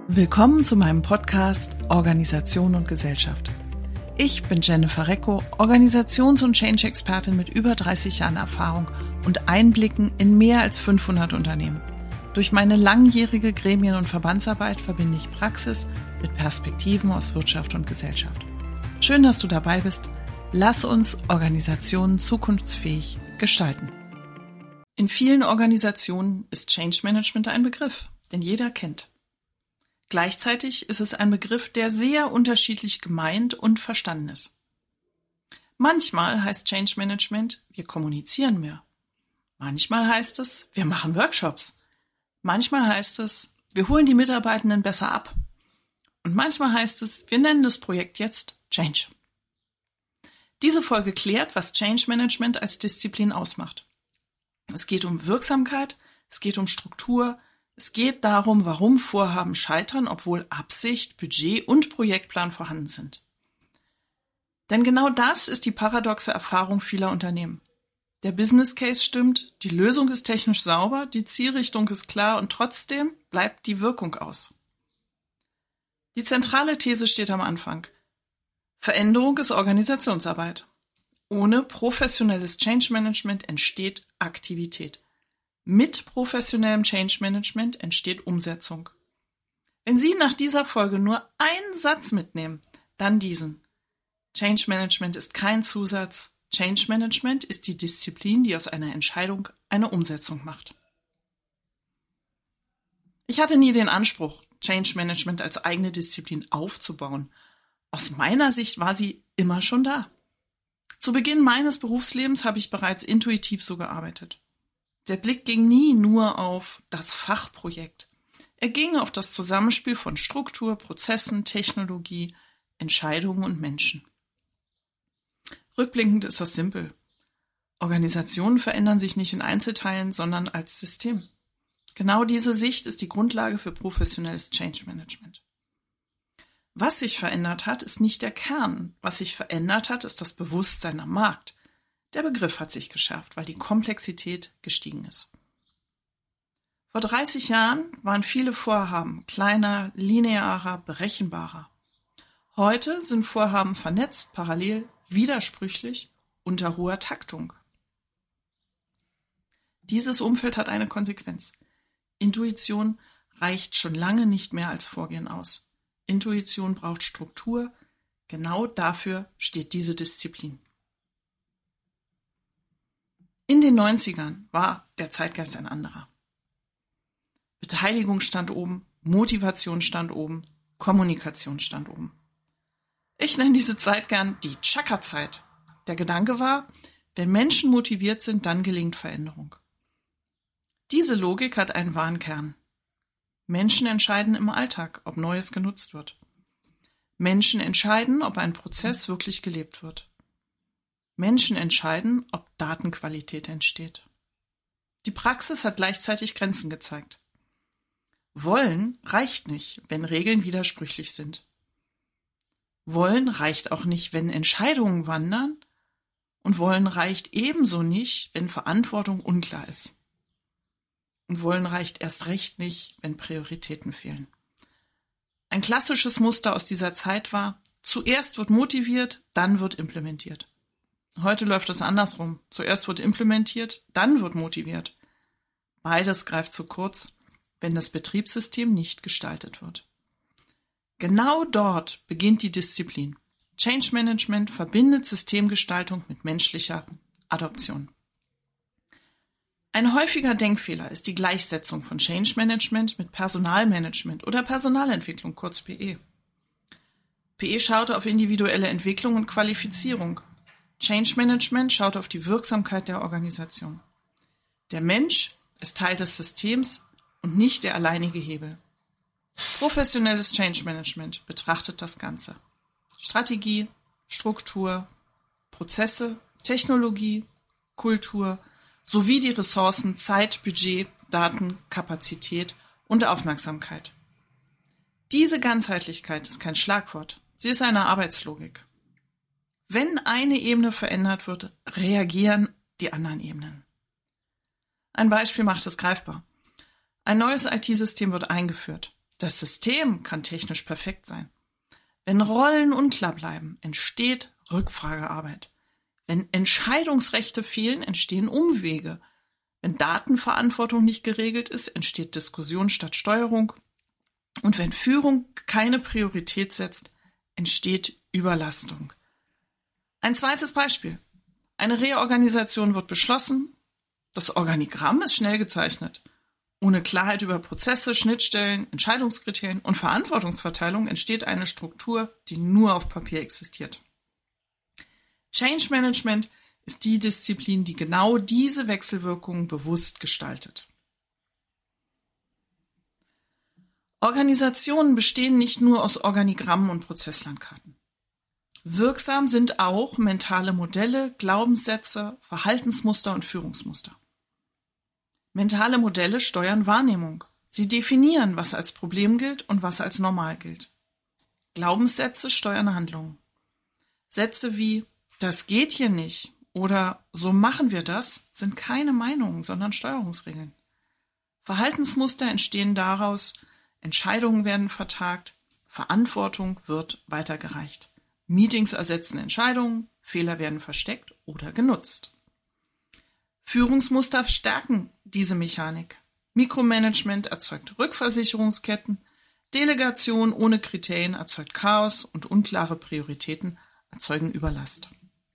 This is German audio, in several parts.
Willkommen zu meinem Podcast Organisation und Gesellschaft. Ich bin Jennifer Recko, Organisations- und Change-Expertin mit über 30 Jahren Erfahrung und Einblicken in mehr als 500 Unternehmen. Durch meine langjährige Gremien- und Verbandsarbeit verbinde ich Praxis mit Perspektiven aus Wirtschaft und Gesellschaft. Schön, dass du dabei bist. Lass uns Organisationen zukunftsfähig gestalten. In vielen Organisationen ist Change Management ein Begriff, den jeder kennt. Gleichzeitig ist es ein Begriff, der sehr unterschiedlich gemeint und verstanden ist. Manchmal heißt Change Management, wir kommunizieren mehr. Manchmal heißt es, wir machen Workshops. Manchmal heißt es, wir holen die Mitarbeitenden besser ab. Und manchmal heißt es, wir nennen das Projekt jetzt Change. Diese Folge klärt, was Change Management als Disziplin ausmacht. Es geht um Wirksamkeit, es geht um Struktur, es geht darum, warum Vorhaben scheitern, obwohl Absicht, Budget und Projektplan vorhanden sind. Denn genau das ist die paradoxe Erfahrung vieler Unternehmen. Der Business Case stimmt, die Lösung ist technisch sauber, die Zielrichtung ist klar und trotzdem bleibt die Wirkung aus. Die zentrale These steht am Anfang. Veränderung ist Organisationsarbeit. Ohne professionelles Change Management entsteht Aktivität. Mit professionellem Change Management entsteht Umsetzung. Wenn Sie nach dieser Folge nur einen Satz mitnehmen, dann diesen. Change Management ist kein Zusatz. Change Management ist die Disziplin, die aus einer Entscheidung eine Umsetzung macht. Ich hatte nie den Anspruch, Change Management als eigene Disziplin aufzubauen. Aus meiner Sicht war sie immer schon da. Zu Beginn meines Berufslebens habe ich bereits intuitiv so gearbeitet. Der Blick ging nie nur auf das Fachprojekt. Er ging auf das Zusammenspiel von Struktur, Prozessen, Technologie, Entscheidungen und Menschen. Rückblickend ist das simpel. Organisationen verändern sich nicht in Einzelteilen, sondern als System. Genau diese Sicht ist die Grundlage für professionelles Change Management. Was sich verändert hat, ist nicht der Kern. Was sich verändert hat, ist das Bewusstsein am Markt. Der Begriff hat sich geschärft, weil die Komplexität gestiegen ist. Vor 30 Jahren waren viele Vorhaben kleiner, linearer, berechenbarer. Heute sind Vorhaben vernetzt, parallel, widersprüchlich, unter hoher Taktung. Dieses Umfeld hat eine Konsequenz. Intuition reicht schon lange nicht mehr als Vorgehen aus. Intuition braucht Struktur. Genau dafür steht diese Disziplin. In den 90ern war der Zeitgeist ein anderer. Beteiligung stand oben, Motivation stand oben, Kommunikation stand oben. Ich nenne diese Zeit gern die Chaka-Zeit. Der Gedanke war, wenn Menschen motiviert sind, dann gelingt Veränderung. Diese Logik hat einen wahren Kern. Menschen entscheiden im Alltag, ob Neues genutzt wird. Menschen entscheiden, ob ein Prozess wirklich gelebt wird. Menschen entscheiden, ob Datenqualität entsteht. Die Praxis hat gleichzeitig Grenzen gezeigt. Wollen reicht nicht, wenn Regeln widersprüchlich sind. Wollen reicht auch nicht, wenn Entscheidungen wandern. Und Wollen reicht ebenso nicht, wenn Verantwortung unklar ist. Und Wollen reicht erst recht nicht, wenn Prioritäten fehlen. Ein klassisches Muster aus dieser Zeit war, zuerst wird motiviert, dann wird implementiert. Heute läuft es andersrum. Zuerst wird implementiert, dann wird motiviert. Beides greift zu kurz, wenn das Betriebssystem nicht gestaltet wird. Genau dort beginnt die Disziplin. Change Management verbindet Systemgestaltung mit menschlicher Adoption. Ein häufiger Denkfehler ist die Gleichsetzung von Change Management mit Personalmanagement oder Personalentwicklung, kurz PE. PE schaut auf individuelle Entwicklung und Qualifizierung. Change Management schaut auf die Wirksamkeit der Organisation. Der Mensch ist Teil des Systems und nicht der alleinige Hebel. Professionelles Change Management betrachtet das Ganze. Strategie, Struktur, Prozesse, Technologie, Kultur sowie die Ressourcen Zeit, Budget, Daten, Kapazität und Aufmerksamkeit. Diese Ganzheitlichkeit ist kein Schlagwort, sie ist eine Arbeitslogik. Wenn eine Ebene verändert wird, reagieren die anderen Ebenen. Ein Beispiel macht es greifbar. Ein neues IT-System wird eingeführt. Das System kann technisch perfekt sein. Wenn Rollen unklar bleiben, entsteht Rückfragearbeit. Wenn Entscheidungsrechte fehlen, entstehen Umwege. Wenn Datenverantwortung nicht geregelt ist, entsteht Diskussion statt Steuerung. Und wenn Führung keine Priorität setzt, entsteht Überlastung. Ein zweites Beispiel. Eine Reorganisation wird beschlossen. Das Organigramm ist schnell gezeichnet. Ohne Klarheit über Prozesse, Schnittstellen, Entscheidungskriterien und Verantwortungsverteilung entsteht eine Struktur, die nur auf Papier existiert. Change Management ist die Disziplin, die genau diese Wechselwirkungen bewusst gestaltet. Organisationen bestehen nicht nur aus Organigrammen und Prozesslandkarten. Wirksam sind auch mentale Modelle, Glaubenssätze, Verhaltensmuster und Führungsmuster. Mentale Modelle steuern Wahrnehmung. Sie definieren, was als Problem gilt und was als normal gilt. Glaubenssätze steuern Handlungen. Sätze wie „Das geht hier nicht" oder „So machen wir das" sind keine Meinungen, sondern Steuerungsregeln. Verhaltensmuster entstehen daraus, Entscheidungen werden vertagt, Verantwortung wird weitergereicht. Meetings ersetzen Entscheidungen, Fehler werden versteckt oder genutzt. Führungsmuster stärken diese Mechanik. Mikromanagement erzeugt Rückversicherungsketten, Delegation ohne Kriterien erzeugt Chaos und unklare Prioritäten erzeugen Überlast.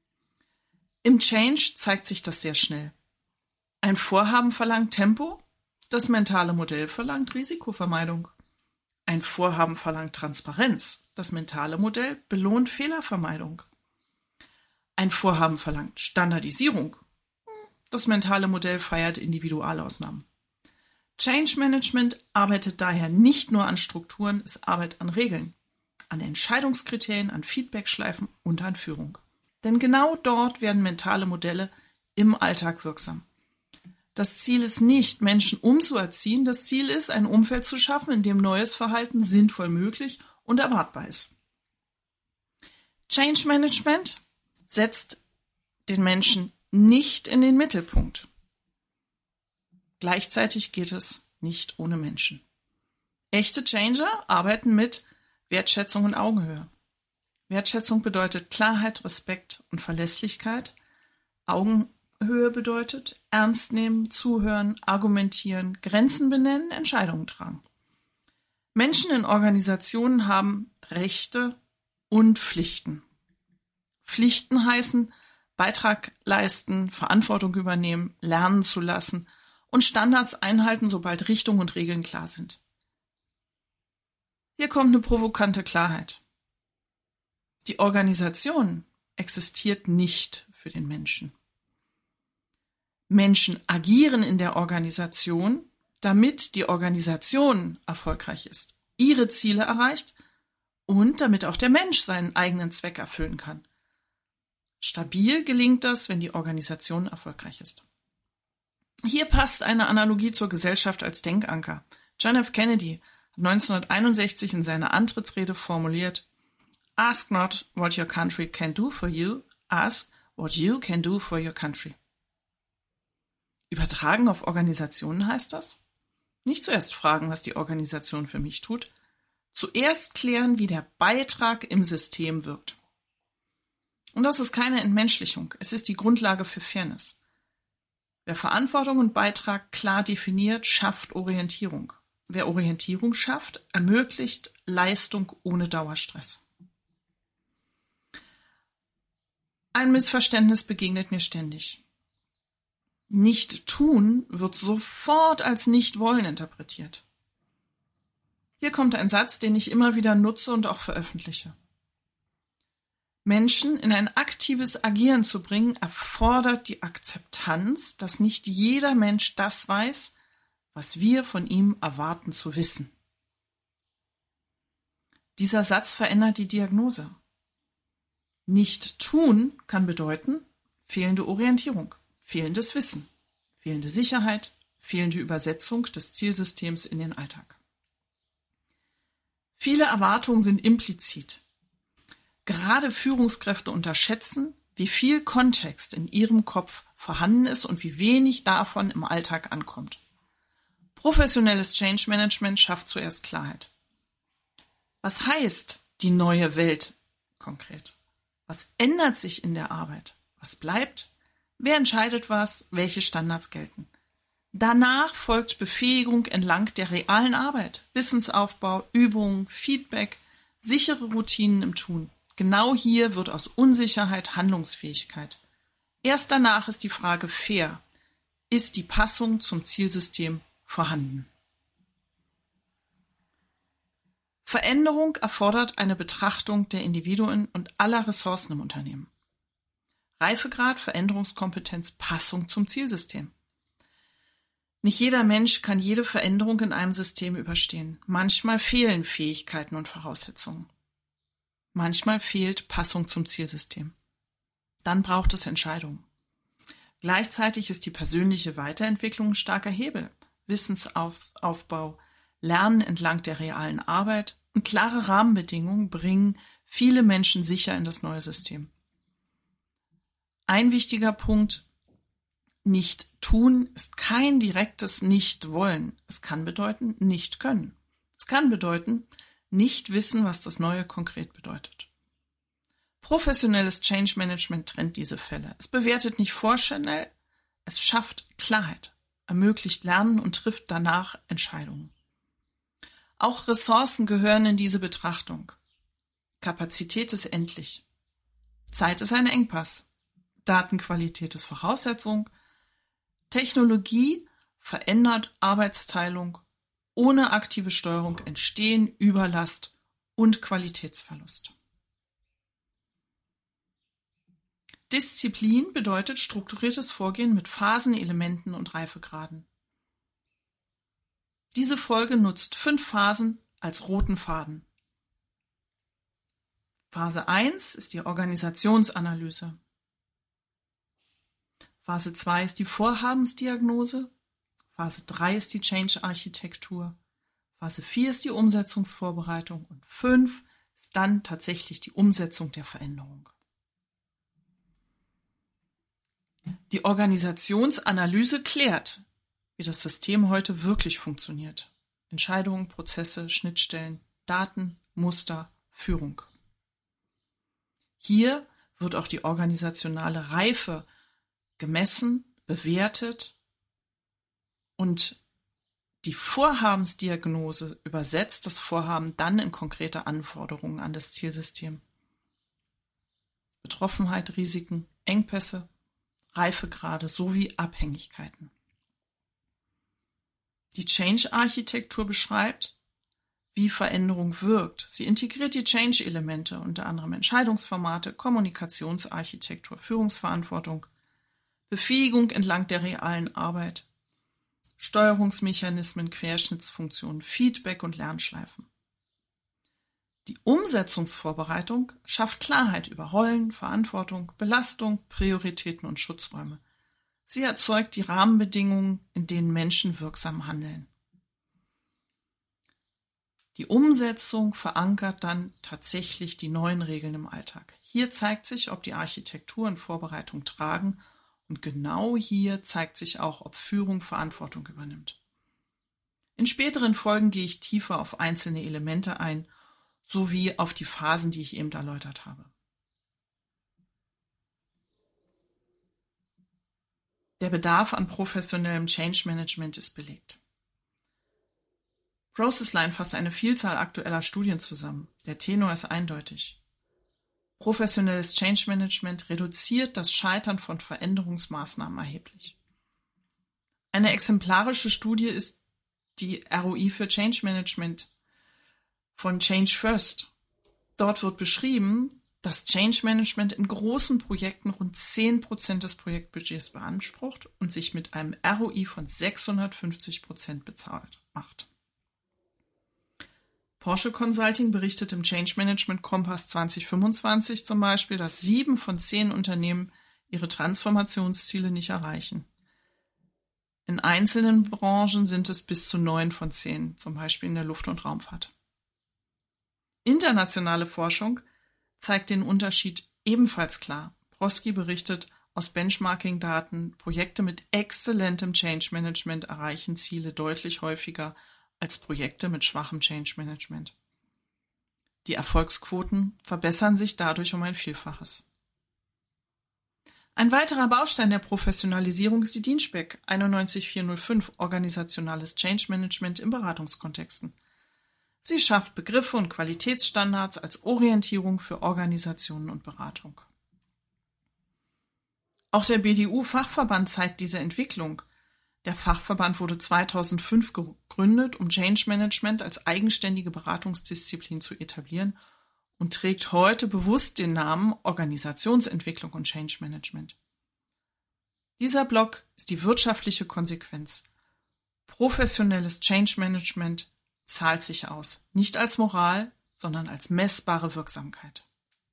Im Change zeigt sich das sehr schnell. Ein Vorhaben verlangt Tempo, das mentale Modell verlangt Risikovermeidung. Ein Vorhaben verlangt Transparenz, das mentale Modell belohnt Fehlervermeidung. Ein Vorhaben verlangt Standardisierung, das mentale Modell feiert Individualausnahmen. Change Management arbeitet daher nicht nur an Strukturen, es arbeitet an Regeln, an Entscheidungskriterien, an Feedbackschleifen und an Führung. Denn genau dort werden mentale Modelle im Alltag wirksam. Das Ziel ist nicht, Menschen umzuerziehen, das Ziel ist, ein Umfeld zu schaffen, in dem neues Verhalten sinnvoll möglich und erwartbar ist. Change Management setzt den Menschen nicht in den Mittelpunkt. Gleichzeitig geht es nicht ohne Menschen. Echte Changer arbeiten mit Wertschätzung und Augenhöhe. Wertschätzung bedeutet Klarheit, Respekt und Verlässlichkeit. Augenhöhe bedeutet ernst nehmen, zuhören, argumentieren, Grenzen benennen, Entscheidungen tragen. Menschen in Organisationen haben Rechte und Pflichten. Pflichten heißen Beitrag leisten, Verantwortung übernehmen, lernen zu lassen und Standards einhalten, sobald Richtung und Regeln klar sind. Hier kommt eine provokante Klarheit. Die Organisation existiert nicht für den Menschen. Menschen agieren in der Organisation, damit die Organisation erfolgreich ist, ihre Ziele erreicht und damit auch der Mensch seinen eigenen Zweck erfüllen kann. Stabil gelingt das, wenn die Organisation erfolgreich ist. Hier passt eine Analogie zur Gesellschaft als Denkanker. John F. Kennedy hat 1961 in seiner Antrittsrede formuliert: "Ask not what your country can do for you, ask what you can do for your country." Übertragen auf Organisationen heißt das: Nicht zuerst fragen, was die Organisation für mich tut, zuerst klären, wie der Beitrag im System wirkt. Und das ist keine Entmenschlichung, es ist die Grundlage für Fairness. Wer Verantwortung und Beitrag klar definiert, schafft Orientierung. Wer Orientierung schafft, ermöglicht Leistung ohne Dauerstress. Ein Missverständnis begegnet mir ständig. Nicht tun wird sofort als nicht wollen interpretiert. Hier kommt ein Satz, den ich immer wieder nutze und auch veröffentliche. Menschen in ein aktives Agieren zu bringen, erfordert die Akzeptanz, dass nicht jeder Mensch das weiß, was wir von ihm erwarten zu wissen. Dieser Satz verändert die Diagnose. Nicht tun kann bedeuten fehlende Orientierung, fehlendes Wissen, fehlende Sicherheit, fehlende Übersetzung des Zielsystems in den Alltag. Viele Erwartungen sind implizit. Gerade Führungskräfte unterschätzen, wie viel Kontext in ihrem Kopf vorhanden ist und wie wenig davon im Alltag ankommt. Professionelles Change Management schafft zuerst Klarheit. Was heißt die neue Welt konkret? Was ändert sich in der Arbeit? Was bleibt? Wer entscheidet was? Welche Standards gelten? Danach folgt Befähigung entlang der realen Arbeit, Wissensaufbau, Übungen, Feedback, sichere Routinen im Tun. Genau hier wird aus Unsicherheit Handlungsfähigkeit. Erst danach ist die Frage fair. Ist die Passung zum Zielsystem vorhanden? Veränderung erfordert eine Betrachtung der Individuen und aller Ressourcen im Unternehmen. Reifegrad, Veränderungskompetenz, Passung zum Zielsystem. Nicht jeder Mensch kann jede Veränderung in einem System überstehen. Manchmal fehlen Fähigkeiten und Voraussetzungen. Manchmal fehlt Passung zum Zielsystem. Dann braucht es Entscheidungen. Gleichzeitig ist die persönliche Weiterentwicklung ein starker Hebel. Wissensaufbau, Lernen entlang der realen Arbeit und klare Rahmenbedingungen bringen viele Menschen sicher in das neue System. Ein wichtiger Punkt: Nicht tun ist kein direktes Nicht-Wollen. Es kann bedeuten, nicht können. Es kann bedeuten, nicht wissen, was das Neue konkret bedeutet. Professionelles Change Management trennt diese Fälle. Es bewertet nicht vorschnell, es schafft Klarheit, ermöglicht Lernen und trifft danach Entscheidungen. Auch Ressourcen gehören in diese Betrachtung. Kapazität ist endlich. Zeit ist ein Engpass. Datenqualität ist Voraussetzung. Technologie verändert Arbeitsteilung. Ohne aktive Steuerung entstehen Überlast und Qualitätsverlust. Disziplin bedeutet strukturiertes Vorgehen mit Phasen, Elementen und Reifegraden. Diese Folge nutzt 5 Phasen als roten Faden. Phase 1 ist die Organisationsanalyse. Phase 2 ist die Vorhabensdiagnose. Phase 3 ist die Change-Architektur. Phase 4 ist die Umsetzungsvorbereitung. Und 5 ist dann tatsächlich die Umsetzung der Veränderung. Die Organisationsanalyse klärt, wie das System heute wirklich funktioniert. Entscheidungen, Prozesse, Schnittstellen, Daten, Muster, Führung. Hier wird auch die organisationale Reife gemessen, bewertet und die Vorhabensdiagnose übersetzt das Vorhaben dann in konkrete Anforderungen an das Zielsystem. Betroffenheit, Risiken, Engpässe, Reifegrade sowie Abhängigkeiten. Die Change-Architektur beschreibt, wie Veränderung wirkt. Sie integriert die Change-Elemente, unter anderem Entscheidungsformate, Kommunikationsarchitektur, Führungsverantwortung, Befähigung entlang der realen Arbeit, Steuerungsmechanismen, Querschnittsfunktionen, Feedback und Lernschleifen. Die Umsetzungsvorbereitung schafft Klarheit über Rollen, Verantwortung, Belastung, Prioritäten und Schutzräume. Sie erzeugt die Rahmenbedingungen, in denen Menschen wirksam handeln. Die Umsetzung verankert dann tatsächlich die neuen Regeln im Alltag. Hier zeigt sich, ob die Architektur und Vorbereitung tragen, und genau hier zeigt sich auch, ob Führung Verantwortung übernimmt. In späteren Folgen gehe ich tiefer auf einzelne Elemente ein, sowie auf die Phasen, die ich eben erläutert habe. Der Bedarf an professionellem Change Management ist belegt. Processline fasst eine Vielzahl aktueller Studien zusammen. Der Tenor ist eindeutig. Professionelles Change Management reduziert das Scheitern von Veränderungsmaßnahmen erheblich. Eine exemplarische Studie ist die ROI für Change Management von Change First. Dort wird beschrieben, dass Change Management in großen Projekten rund 10% des Projektbudgets beansprucht und sich mit einem ROI von 650% bezahlt macht. Porsche Consulting berichtet im Change Management Kompass 2025 zum Beispiel, dass 7 von 10 Unternehmen ihre Transformationsziele nicht erreichen. In einzelnen Branchen sind es bis zu 9 von 10, zum Beispiel in der Luft- und Raumfahrt. Internationale Forschung zeigt den Unterschied ebenfalls klar. Broski berichtet aus Benchmarking-Daten, Projekte mit exzellentem Change Management erreichen Ziele deutlich häufiger als Projekte mit schwachem Change Management. Die Erfolgsquoten verbessern sich dadurch um ein Vielfaches. Ein weiterer Baustein der Professionalisierung ist die DIN-SPEC 91405 Organisationales Change Management in Beratungskontexten. Sie schafft Begriffe und Qualitätsstandards als Orientierung für Organisationen und Beratung. Auch der BDU-Fachverband zeigt diese Entwicklung. Der Fachverband wurde 2005 gegründet, um Change Management als eigenständige Beratungsdisziplin zu etablieren und trägt heute bewusst den Namen Organisationsentwicklung und Change Management. Dieser Block ist die wirtschaftliche Konsequenz. Professionelles Change Management zahlt sich aus, nicht als Moral, sondern als messbare Wirksamkeit.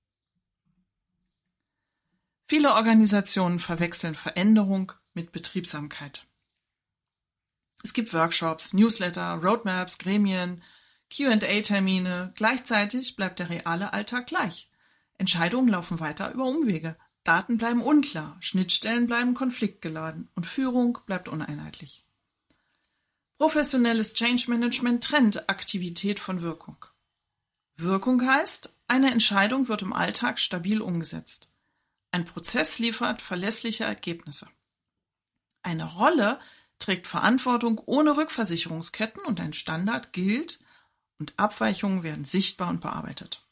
Viele Organisationen verwechseln Veränderung mit Betriebsamkeit. Es gibt Workshops, Newsletter, Roadmaps, Gremien, Q&A-Termine. Gleichzeitig bleibt der reale Alltag gleich. Entscheidungen laufen weiter über Umwege. Daten bleiben unklar, Schnittstellen bleiben konfliktgeladen und Führung bleibt uneinheitlich. Professionelles Change Management trennt Aktivität von Wirkung. Wirkung heißt, eine Entscheidung wird im Alltag stabil umgesetzt. Ein Prozess liefert verlässliche Ergebnisse. Eine Rolle trägt Verantwortung ohne Rückversicherungsketten und ein Standard gilt und Abweichungen werden sichtbar und bearbeitet.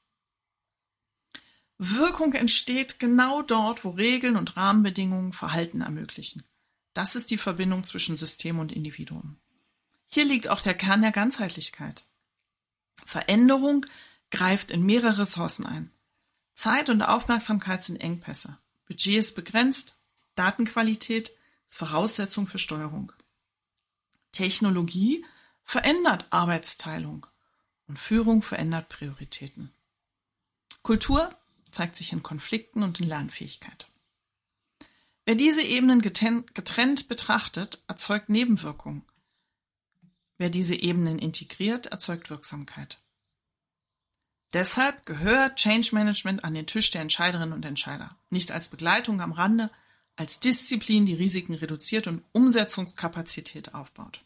Wirkung entsteht genau dort, wo Regeln und Rahmenbedingungen Verhalten ermöglichen. Das ist die Verbindung zwischen System und Individuum. Hier liegt auch der Kern der Ganzheitlichkeit. Veränderung greift in mehrere Ressourcen ein. Zeit und Aufmerksamkeit sind Engpässe. Budget ist begrenzt. Datenqualität ist Voraussetzung für Steuerung. Technologie verändert Arbeitsteilung und Führung verändert Prioritäten. Kultur zeigt sich in Konflikten und in Lernfähigkeit. Wer diese Ebenen getrennt betrachtet, erzeugt Nebenwirkungen. Wer diese Ebenen integriert, erzeugt Wirksamkeit. Deshalb gehört Change Management an den Tisch der Entscheiderinnen und Entscheider, nicht als Begleitung am Rande, als Disziplin, die Risiken reduziert und Umsetzungskapazität aufbaut.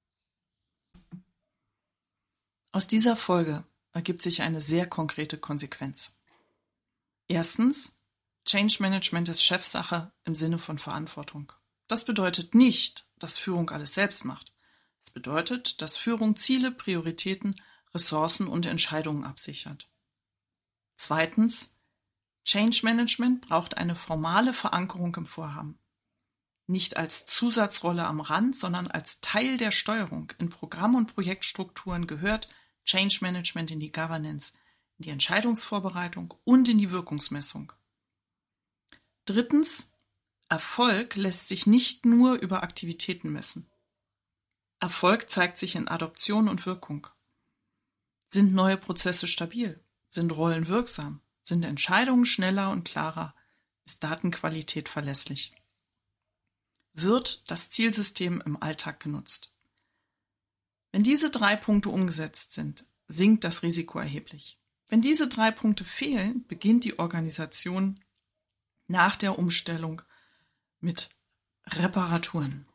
Aus dieser Folge ergibt sich eine sehr konkrete Konsequenz. Erstens, Change Management ist Chefsache im Sinne von Verantwortung. Das bedeutet nicht, dass Führung alles selbst macht. Es bedeutet, dass Führung Ziele, Prioritäten, Ressourcen und Entscheidungen absichert. Zweitens, Change Management braucht eine formale Verankerung im Vorhaben. Nicht als Zusatzrolle am Rand, sondern als Teil der Steuerung. In Programm- und Projektstrukturen gehört Change Management in die Governance, in die Entscheidungsvorbereitung und in die Wirkungsmessung. Drittens, Erfolg lässt sich nicht nur über Aktivitäten messen. Erfolg zeigt sich in Adoption und Wirkung. Sind neue Prozesse stabil? Sind Rollen wirksam? Sind Entscheidungen schneller und klarer? Ist Datenqualität verlässlich? Wird das Zielsystem im Alltag genutzt? Wenn diese 3 Punkte umgesetzt sind, sinkt das Risiko erheblich. Wenn diese 3 Punkte fehlen, beginnt die Organisation nach der Umstellung mit Reparaturen.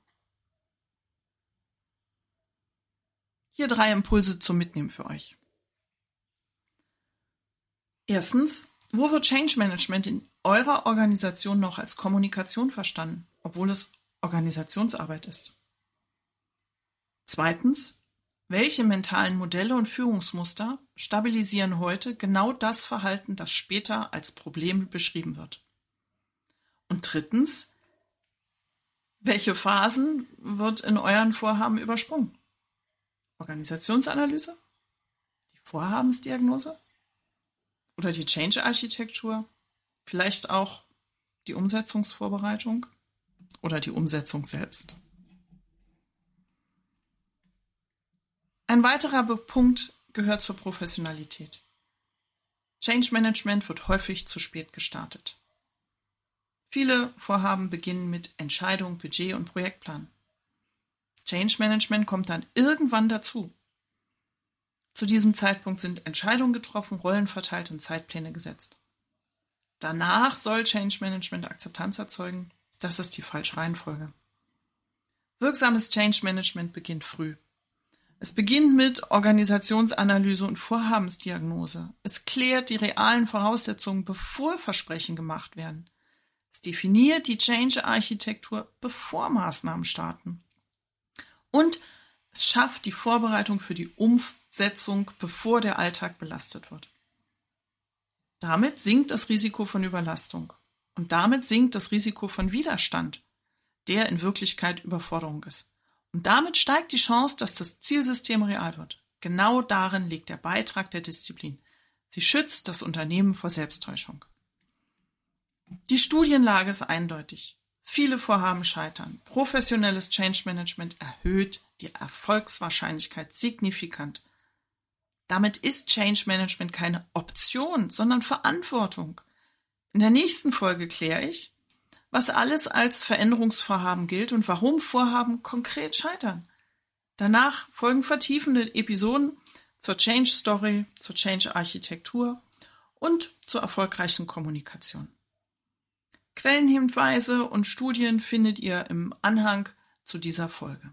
Hier 3 Impulse zum Mitnehmen für euch. Erstens, wo wird Change Management in eurer Organisation noch als Kommunikation verstanden, obwohl es Organisationsarbeit ist? Zweitens, welche mentalen Modelle und Führungsmuster stabilisieren heute genau das Verhalten, das später als Problem beschrieben wird? Und drittens, welche Phasen wird in euren Vorhaben übersprungen? Organisationsanalyse? Die Vorhabensdiagnose? Oder die Change-Architektur? Vielleicht auch die Umsetzungsvorbereitung? Oder die Umsetzung selbst? Ein weiterer Punkt gehört zur Professionalität. Change Management wird häufig zu spät gestartet. Viele Vorhaben beginnen mit Entscheidung, Budget und Projektplan. Change Management kommt dann irgendwann dazu. Zu diesem Zeitpunkt sind Entscheidungen getroffen, Rollen verteilt und Zeitpläne gesetzt. Danach soll Change Management Akzeptanz erzeugen. Das ist die falsche Reihenfolge. Wirksames Change Management beginnt früh. Es beginnt mit Organisationsanalyse und Vorhabensdiagnose. Es klärt die realen Voraussetzungen, bevor Versprechen gemacht werden. Es definiert die Change-Architektur, bevor Maßnahmen starten. Und es schafft die Vorbereitung für die Umsetzung, bevor der Alltag belastet wird. Damit sinkt das Risiko von Überlastung. Und damit sinkt das Risiko von Widerstand, der in Wirklichkeit Überforderung ist. Und damit steigt die Chance, dass das Zielsystem real wird. Genau darin liegt der Beitrag der Disziplin. Sie schützt das Unternehmen vor Selbsttäuschung. Die Studienlage ist eindeutig. Viele Vorhaben scheitern. Professionelles Change Management erhöht die Erfolgswahrscheinlichkeit signifikant. Damit ist Change Management keine Option, sondern Verantwortung. In der nächsten Folge kläre ich, was alles als Veränderungsvorhaben gilt und warum Vorhaben konkret scheitern. Danach folgen vertiefende Episoden zur Change Story, zur Change Architektur und zur erfolgreichen Kommunikation. Quellenhinweise und Studien findet ihr im Anhang zu dieser Folge.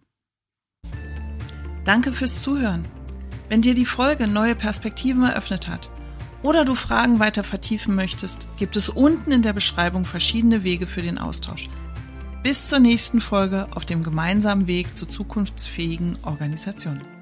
Danke fürs Zuhören. Wenn dir die Folge neue Perspektiven eröffnet hat oder du Fragen weiter vertiefen möchtest, gibt es unten in der Beschreibung verschiedene Wege für den Austausch. Bis zur nächsten Folge auf dem gemeinsamen Weg zu zukunftsfähigen Organisationen.